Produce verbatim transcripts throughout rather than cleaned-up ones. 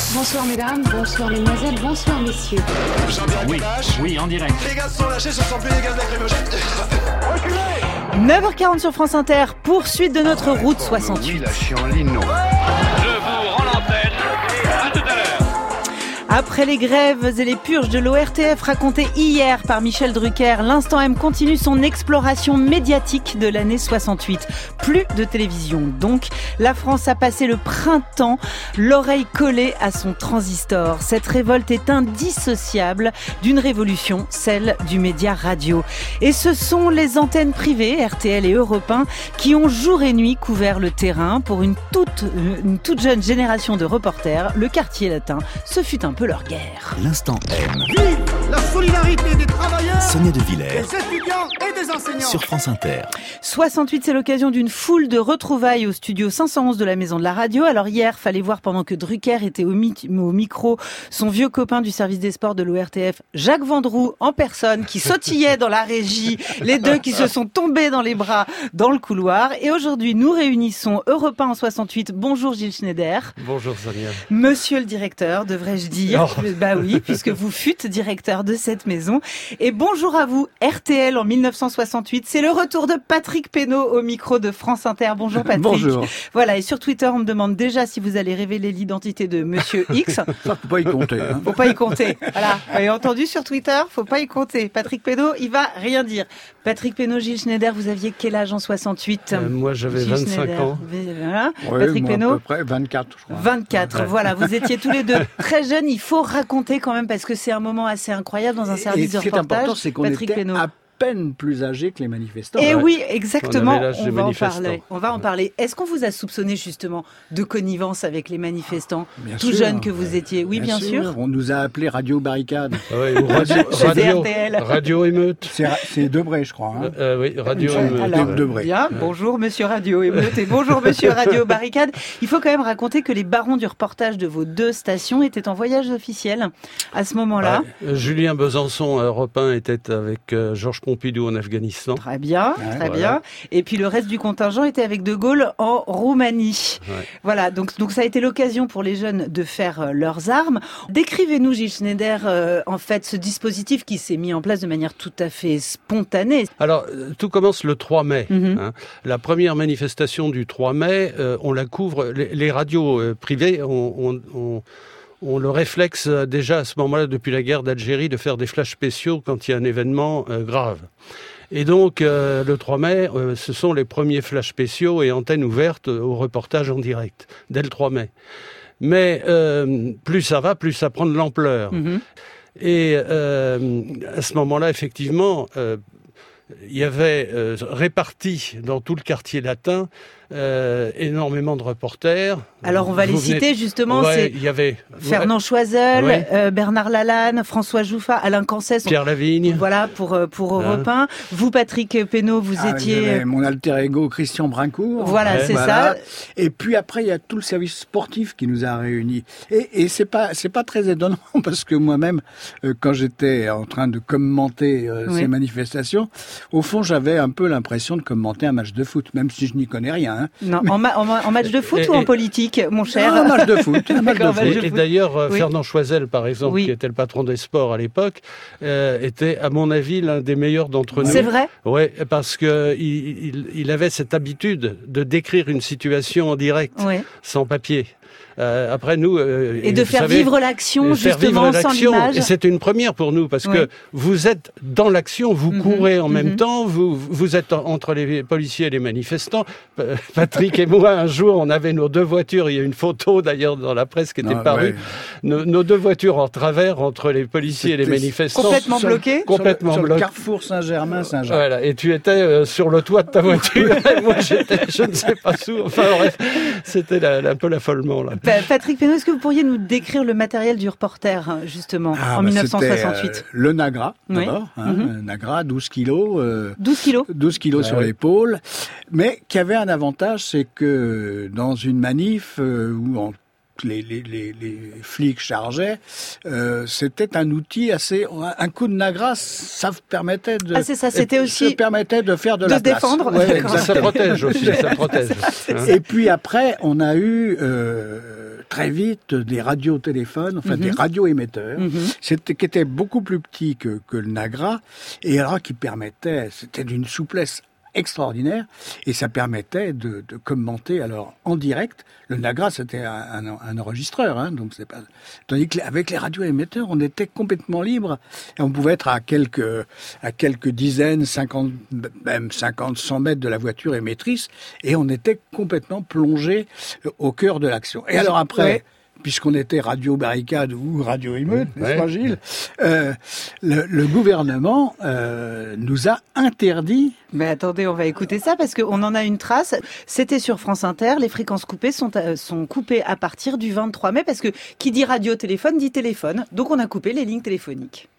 Bonsoir mesdames, bonsoir mesdemoiselles, bonsoir messieurs. Jean-Pierre Oui, Kalash. oui, en direct. Les gaz sont lâchés, ce sont plus des gaz lacrymogènes. Reculez. neuf heures quarante sur France Inter, poursuite de notre route soixante-huit. Oui, la chienlit, non. Je vous rends l'antenne. À tout à l'heure. Après les grèves et les purges de l'O R T F racontées hier par Michel Drucker, l'Instant M continue son exploration médiatique de l'année soixante-huit. Plus de télévision donc. La France a passé le printemps, l'oreille collée à son transistor. Cette révolte est indissociable d'une révolution, celle du média radio. Et ce sont les antennes privées, R T L et Europe un, qui ont jour et nuit couvert le terrain pour une toute, une toute jeune génération de reporters. Le quartier latin, ce fut un peu leur guerre. L'Instant M. Vive la solidarité des travailleurs, Sonia De Villers des étudiants et des enseignants. sur France Inter. soixante-huit, c'est l'occasion d'une foule de retrouvailles au studio cinq cent onze de la Maison de la Radio. Alors hier, fallait voir pendant que Drucker était au, mi- au micro, son vieux copain du service des sports de l'O R T F, Jacques Vendroux, en personne, qui sautillait dans la régie, les deux qui se sont tombés dans les bras dans le couloir. Et aujourd'hui, nous réunissons Europe un en soixante-huit. Bonjour Gilles Schneider. Bonjour Sonia. Monsieur le directeur, devrais-je dire. Oh. Bah oui, puisque vous fûtes directeur de cette maison. Et bonjour à vous, R T L en mille neuf cent soixante-huit. C'est le retour de Patrick Pénaud au micro de France Inter. Bonjour Patrick. Bonjour. Voilà, et sur Twitter, on me demande déjà si vous allez révéler l'identité de Monsieur X. Ça, faut pas y compter. Hein. Faut pas y compter. Voilà. Vous avez entendu sur Twitter, faut pas y compter. Patrick Pénaud, il va rien dire. Patrick Pénaud, Gilles Schneider, vous aviez quel âge en soixante-huit? Euh, moi j'avais Gilles vingt-cinq Schneider. ans. Voilà. Ouais, Patrick moi, Pénaud. à peu près vingt-quatre, je crois. vingt-quatre, Ouais. voilà, vous étiez tous les deux très jeunes, il faut raconter quand même parce que c'est un moment assez incroyable dans un Et service de ce qui est reportage. important, c'est qu'on Patrick était Pénaud. à peine plus âgés que les manifestants. Et Ouais. oui, exactement, On avait l'âge on des va en manifestants. parler. On va en parler. Est-ce qu'on vous a soupçonné justement de connivence avec les manifestants, Bien tout sûr. jeunes que vous étiez? Oui, bien, sûr. On nous a appelés Radio Barricade. Ouais, ou radio, Chez radio, R T L. radio émeute. C'est, c'est Debré, je crois. Hein. Euh, oui, radio Ouais, émeute. Alors, de- Debré. bien, bonjour Monsieur Radio Émeute et bonjour Monsieur Radio Barricade. Il faut quand même raconter que les barons du reportage de vos deux stations étaient en voyage officiel à ce moment-là. Ouais. Euh, Julien Besançon, Europe un, était avec euh, Georges Pompidou en Afghanistan. Très bien, Ouais, très voilà. bien. Et puis le reste du contingent était avec De Gaulle en Roumanie. Ouais. Voilà, donc, donc ça a été l'occasion pour les jeunes de faire euh, leurs armes. Décrivez-nous, Gilles Schneider, euh, en fait, ce dispositif qui s'est mis en place de manière tout à fait spontanée. Alors, euh, tout commence le trois mai. Mhm. hein. La première manifestation du trois mai, euh, on la couvre, les, les radios euh, privées ont... on, on, ont le réflexe euh, déjà à ce moment-là, depuis la guerre d'Algérie, de faire des flashs spéciaux quand il y a un événement euh, grave. Et donc, euh, le trois mai, euh, ce sont les premiers flashs spéciaux et antennes ouvertes au reportage en direct, dès le trois mai. Mais euh, plus ça va, plus ça prend de l'ampleur. Mhm. Et euh, à ce moment-là, effectivement, euh, il y avait euh, répartis dans tout le quartier latin euh, énormément de reporters. Alors on va Vous les venez- citer justement, Ouais, c'est il y avait Fernand Choiseul, Ouais. euh, Bernard Lalanne, François Jouffa, Alain Cancès. Pierre Lavigne. Voilà, pour, euh, pour Hein. Europe un. Vous, Patrick Pénaud, vous Ah, étiez... j'avais mon alter ego Christian Brincourt. Voilà, Ouais. c'est Voilà. ça. Et puis après, il y a tout le service sportif qui nous a réunis. Et, et c'est pas, c'est pas très étonnant parce que moi-même, euh, quand j'étais en train de commenter euh, Oui. ces manifestations, au fond, j'avais un peu l'impression de commenter un match de foot, même si je n'y connais rien. Hein. Non, en, ma- en, ma- en match de foot Et- ou en et- politique, mon cher? Ah, un match de foot. Un match de D'accord, foot. match de Et, et foot. d'ailleurs, euh, Oui. Fernand Choiseul, par exemple, Oui. qui était le patron des sports à l'époque, euh, était, à mon avis, l'un des meilleurs d'entre nous. C'est vrai? Ouais, parce que il, il, il avait cette habitude de décrire une situation en direct, Oui. sans papier. Euh, après nous, euh, Et de vous faire savez, vivre l'action, et faire justement, vivre sans l'action. l'image. Et c'est une première pour nous parce Oui. que vous êtes dans l'action, vous Mhm, courez en mhm. même temps, vous vous êtes en- entre les policiers et les manifestants. Euh, Patrick et moi, un jour, on avait nos deux voitures. Il y a une photo d'ailleurs dans la presse qui était Ah, parue. ouais. Nos, nos deux voitures en travers entre les policiers et les C'était manifestants. Complètement Sur- bloqué. Complètement sur le, bloqué. sur le carrefour Saint-Germain, Saint-Jacques. Voilà, et tu étais euh, sur le toit de ta voiture, et moi j'étais, je ne sais pas sous. Enfin bref, c'était la- la- un peu l'affolement là. Pa- Patrick Pénaud, est-ce que vous pourriez nous décrire le matériel du reporter, hein, justement, Ah, en bah, mille neuf cent c'était, soixante-huit? euh, le Nagra, Oui. d'abord. Hein, Mhm. Nagra, douze kilos. euh, douze kilos. douze kilos Ah sur oui. l'épaule, mais qui avait un avantage, c'est que dans une manif euh, où en les, les, les, les flics chargeaient, euh, c'était un outil assez... Un coup de Nagra, ça permettait de... Ah, c'est ça, c'était ça aussi permettait de faire de, de la se place. défendre. Ouais, D'accord. Ça exactement. protège aussi, ça protège. Hein. Et puis après, on a eu euh, très vite des radiotéléphones, enfin mm-hmm. des radioémetteurs, mm-hmm. c'était, qui étaient beaucoup plus petits que, que le Nagra, et alors qui permettaient, c'était d'une souplesse extraordinaire, et ça permettait de, de commenter alors en direct. Le Nagra, c'était un, un, un enregistreur, hein, donc c'est pas. Tandis qu'avec les radioémetteurs, on était complètement libre, et on pouvait être à quelques à quelques dizaines, cinquante, même cinquante, cent mètres de la voiture émettrice, et on était complètement plongé au cœur de l'action. Et alors après. Ouais. Puisqu'on était radio barricade ou radio émeute, ouais. n'est-ce pas Gilles, euh, le, le gouvernement euh, nous a interdit. Mais attendez, on va écouter ça parce qu'on en a une trace. C'était sur France Inter. Les fréquences coupées sont, euh, sont coupées à partir du vingt-trois mai parce que qui dit radio-téléphone dit téléphone. Donc on a coupé les lignes téléphoniques.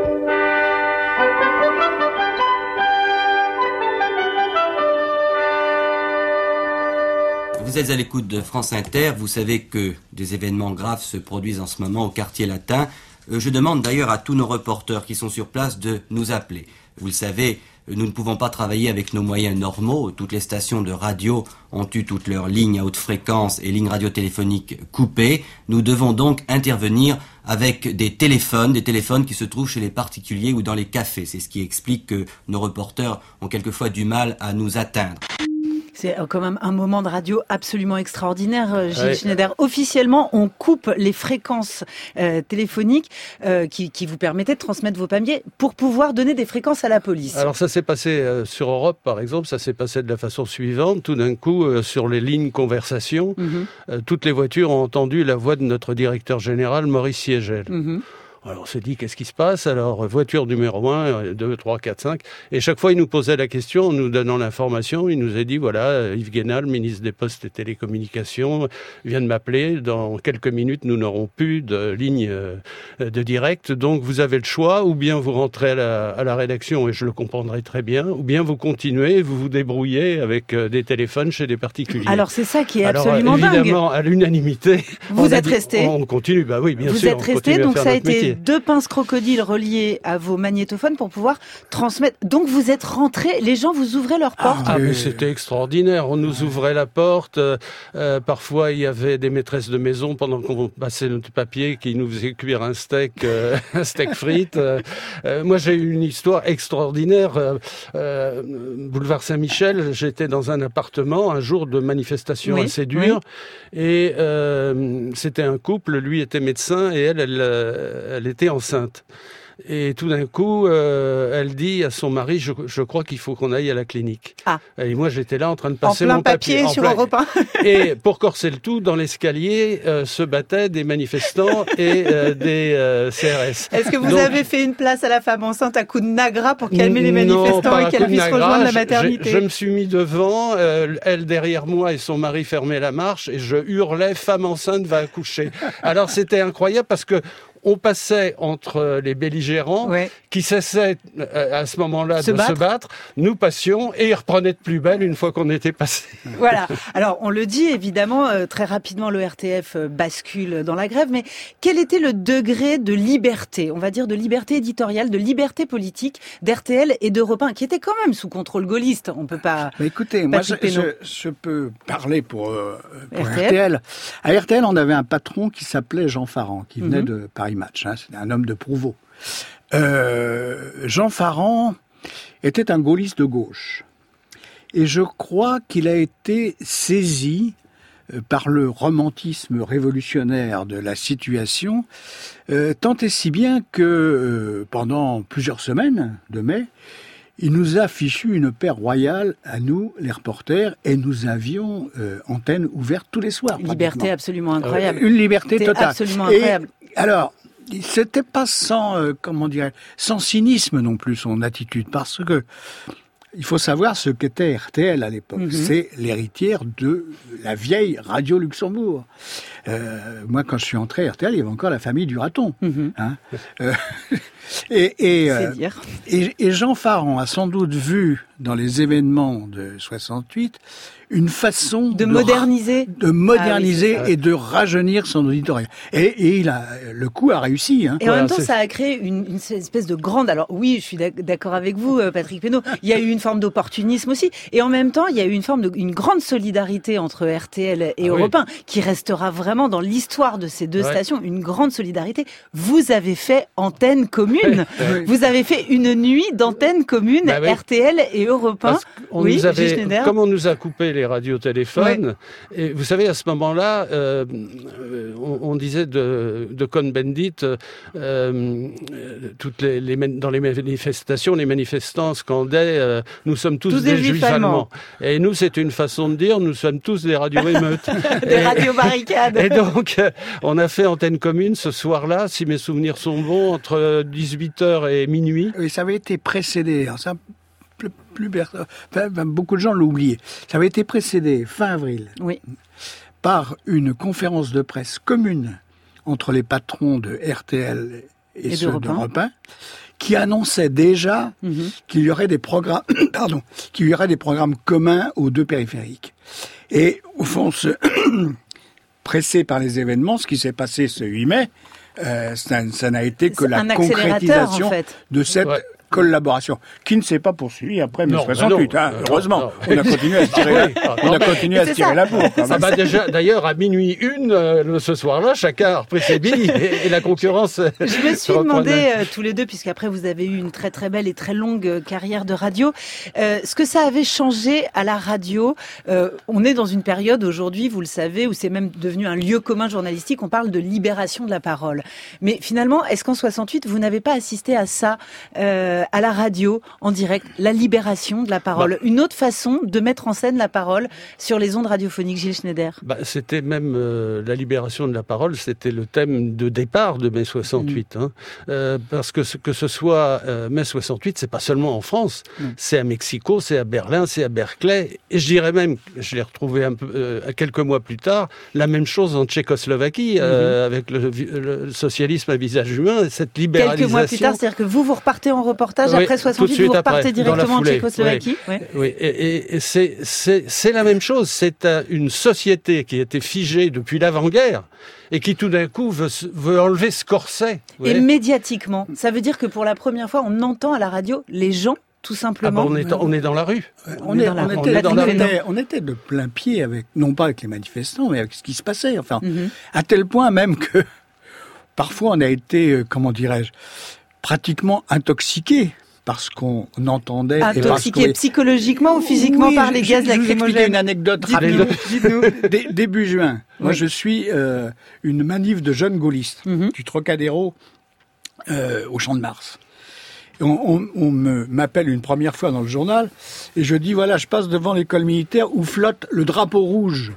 Vous êtes à l'écoute de France Inter, vous savez que des événements graves se produisent en ce moment au quartier latin. Euh, je demande d'ailleurs à tous nos reporters qui sont sur place de nous appeler. Vous le savez, nous ne pouvons pas travailler avec nos moyens normaux. Toutes les stations de radio ont eu toutes leurs lignes à haute fréquence et lignes radiotéléphoniques coupées. Nous devons donc intervenir avec des téléphones, des téléphones qui se trouvent chez les particuliers ou dans les cafés. C'est ce qui explique que nos reporters ont quelquefois du mal à nous atteindre. C'est quand même un moment de radio absolument extraordinaire, Gilles ouais. Schneider. Officiellement, on coupe les fréquences euh, téléphoniques euh, qui, qui vous permettaient de transmettre vos papiers pour pouvoir donner des fréquences à la police. Alors ça s'est passé euh, sur Europe, par exemple, ça s'est passé de la façon suivante. Tout d'un coup, euh, sur les lignes conversation, mm-hmm. euh, toutes les voitures ont entendu la voix de notre directeur général, Maurice Siegel. Mm-hmm. Alors on s'est dit, qu'est-ce qui se passe ? Alors, voiture numéro un, deux, trois, quatre, cinq. Et chaque fois, il nous posait la question en nous donnant l'information. Il nous a dit, voilà, Yves Guénal, ministre des Postes et Télécommunications, vient de m'appeler. Dans quelques minutes, nous n'aurons plus de ligne de direct. Donc, vous avez le choix. Ou bien vous rentrez à la, à la rédaction, et je le comprendrai très bien. Ou bien vous continuez, vous vous débrouillez avec des téléphones chez des particuliers. Alors, c'est ça qui est Alors, absolument évidemment, dingue. Évidemment, à l'unanimité. Vous êtes resté. On continue, bah oui, bien vous sûr. Vous êtes resté, donc ça a été métier. Deux pinces crocodiles reliées à vos magnétophones pour pouvoir transmettre. Donc vous êtes rentrés, les gens vous ouvraient leurs portes. Ah, mais c'était extraordinaire. On nous ouvrait la porte. Euh, euh, parfois, il y avait des maîtresses de maison pendant qu'on passait notre papier qui nous faisaient cuire un steak, euh, un steak frites. Euh, euh, moi, j'ai eu une histoire extraordinaire. Euh, euh, boulevard Saint-Michel, j'étais dans un appartement un jour de manifestation oui, assez dure, oui. et euh, c'était un couple. Lui était médecin et elle, elle, elle était enceinte. Et tout d'un coup, euh, elle dit à son mari, je, je crois qu'il faut qu'on aille à la clinique. Ah. Et moi, j'étais là en train de passer en plein mon papier. papier sur Europe un. Et pour corser le tout, dans l'escalier euh, se battaient des manifestants et euh, des euh, C R S. Est-ce que vous Donc, avez fait une place à la femme enceinte à coup de Nagra pour calmer les manifestants non, et qu'elle puisse Nagra, rejoindre la je, maternité? je, je me suis mis devant, euh, elle derrière moi et son mari fermaient la marche et je hurlais « Femme enceinte va accoucher ». Alors c'était incroyable parce que on passait entre les belligérants ouais. qui cessaient à ce moment-là se de battre. se battre. Nous passions et ils reprenaient de plus belle une fois qu'on était passé. Voilà. Alors on le dit évidemment, euh, très rapidement le R T F euh, bascule dans la grève, mais quel était le degré de liberté, on va dire de liberté éditoriale, de liberté politique d'R T L et d'Europe un, qui était quand même sous contrôle gaulliste? On peut pas... Mais écoutez, pas moi je, je, je peux parler pour, euh, pour R T L. R T L. À R T L, on avait un patron qui s'appelait Jean Farand, qui venait mm-hmm. de Paris Match, hein, c'était un homme de Prouveau. Euh, Jean Farand était un gaulliste de gauche. Et je crois qu'il a été saisi euh, par le romantisme révolutionnaire de la situation, euh, tant et si bien que euh, pendant plusieurs semaines de mai, il nous a fichu une paix royale à nous, les reporters, et nous avions euh, antenne ouverte tous les soirs. Liberté absolument incroyable. Euh, une liberté totale. Absolument incroyable. Et, alors, c'était pas sans, euh, comment dire, sans cynisme non plus son attitude, parce que il faut savoir ce qu'était R T L à l'époque. Mm-hmm. C'est l'héritière de la vieille Radio Luxembourg. Euh, moi, quand je suis entré à R T L, il y avait encore la famille du raton. Mm-hmm. Hein euh, Et, et, C'est euh, dire. et, et Jean Farand a sans doute vu dans les événements de soixante-huit une façon De moderniser. de moderniser Ah oui, et de rajeunir son auditorat. Et, et il a, le coup a réussi. Hein. Et en Voilà, même temps, c'est- ça a créé une, une espèce de grande... Alors oui, je suis d'ac- d'accord avec vous, euh, Patrick Pénaud. Il y a eu une forme d'opportunisme aussi. Et en même temps, il y a eu une forme de... une grande solidarité entre R T L et Ah Europe un, qui restera vraiment dans l'histoire de ces deux Ouais. stations. Une grande solidarité. Vous avez fait antenne commune. Ouais. Vous avez fait une nuit d'antenne commune, Bah oui. R T L et Europe un. Parce qu'on Oui, nous Gilles avait, Schneider. comme on nous a coupé les radiotéléphones, et vous savez, à ce moment-là, euh, euh, on, on disait de, de Cohn-Bendit, euh, euh, toutes les, les, man- dans les manifestations, les manifestants scandaient euh, « Nous sommes tous, Tous des juifs allemands. » Et nous, c'est une façon de dire « Nous sommes tous des radio-émeutes ». Des radio-barricades. Et donc, euh, on a fait antenne commune ce soir-là, si mes souvenirs sont bons, entre dix-huit heures et minuit. Et ça avait été précédé, alors ça, plus, plus personne- enfin, enfin, beaucoup de gens l'ont oublié, ça avait été précédé fin avril Oui. par une conférence de presse commune entre les patrons de R T L et, Et ceux d'Europe un. d'Europe un, qui annonçait déjà Mhm. qu'il y aurait des programmes, pardon, qu'il y aurait des programmes communs aux deux périphériques. Et au fond, ce pressé par les événements, ce qui s'est passé ce huit mai, euh, ça, ça n'a été que C'est la un accélérateur, concrétisation en fait. de cette Ouais. collaboration, qui ne s'est pas poursuivie après mai Non, soixante-huit. bah non, hein, euh, heureusement, non. on a continué à se tirer, la, Oui, ah, on non, a continué à c'est se tirer ça. la bourre. quand Ah même. bah déjà, d'ailleurs, à minuit une, euh, ce soir-là, chacun a repris ses billes et, et la concurrence. euh, Je me suis reprenait. demandé, euh, tous les deux, puisqu'après vous avez eu une très très belle et très longue euh, carrière de radio, euh, ce que ça avait changé à la radio. Euh, on est dans une période aujourd'hui, vous le savez, où c'est même devenu un lieu commun journalistique. On parle de libération de la parole. Mais finalement, est-ce qu'en soixante-huit, vous n'avez pas assisté à ça euh, à la radio, en direct, la libération de la parole, Bah. une autre façon de mettre en scène la parole sur les ondes radiophoniques, Gilles Schneider? Bah, c'était même euh, la libération de la parole, c'était le thème de départ de mai soixante-huit. Hein. Euh, parce que ce, que ce soit euh, mai soixante-huit, c'est pas seulement en France, Mm. c'est à Mexico, c'est à Berlin, c'est à Berkeley, et je dirais même, je l'ai retrouvé un peu euh, quelques mois plus tard, la même chose en Tchécoslovaquie, euh, avec le, le socialisme à visage humain, et cette libéralisation. Quelques mois plus tard, c'est-à-dire que vous, vous repartez en reportage Oui, après tout de soixante-huit, suite vous repartez après, dans la directement en foulée, Tchécoslovaquie. Ouais. Oui, et, et, et c'est, c'est, c'est la même chose. C'est euh, une société qui était figée depuis l'avant-guerre et qui tout d'un coup veut, se- veut enlever ce corset. vous Et voyez. médiatiquement, ça veut dire que pour la première fois, on entend à la radio les gens, tout Ah simplement. bah, on, est, on est dans la rue. On, On est est, dans la- on, on était, est dans on la- était- on était de plein pied avec, non pas avec les manifestants, mais avec ce qui se passait. Enfin, Mhm. à tel point même que parfois on a été, euh, comment dirais-je, pratiquement intoxiqué parce qu'on entendait. et parce Intoxiqué qu'on- psychologiquement ou physiquement Oui, par je- les je- gaz je vais vous expliquer lacrymogènes. une anecdote Dites-nous, rapide. dites-nous. Dé- début juin, moi Oui. je suis euh, une manif de jeunes gaullistes Mhm. du Trocadéro euh, au Champ de Mars. Et On, on, on me m'appelle une première fois dans le journal et je dis voilà, je passe devant l'école militaire où flotte le drapeau rouge.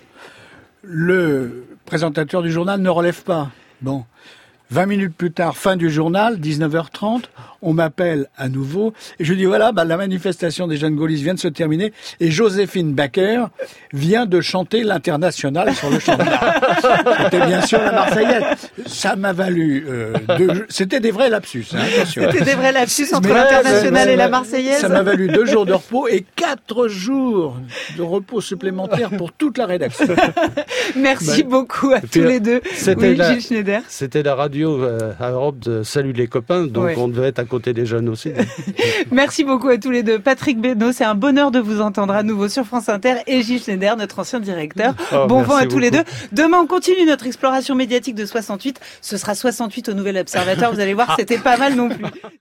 Le présentateur du journal ne relève pas. Bon. vingt minutes plus tard, fin du journal, dix-neuf heures trente, on m'appelle à nouveau et je dis voilà, bah, la manifestation des jeunes gaullistes vient de se terminer et Joséphine Baker vient de chanter l'Internationale sur le Champ de Mars. C'était bien sûr la Marseillaise. Ça m'a valu euh, deux... C'était des vrais lapsus, hein, attention. C'était des vrais lapsus entre Mais- l'international mais- et la mais- Marseillaise. Ça m'a valu deux jours de repos et quatre jours de repos supplémentaires pour toute la rédaction. Merci beaucoup à tous puis, les deux. c'était Oui, la- Gilles Schneider. C'était la radio euh, à Europe de Salut les copains, donc Ouais. on devait être à côté des jeunes aussi. Merci beaucoup à tous les deux. Patrick Pénaud, c'est un bonheur de vous entendre à nouveau sur France Inter, et Gilles Schneider, notre ancien directeur. Oh, bon merci vent à tous les deux. beaucoup. Demain, on continue notre exploration médiatique de soixante-huit. Ce sera soixante-huit au Nouvel Observateur. Vous allez voir, c'était pas mal non plus.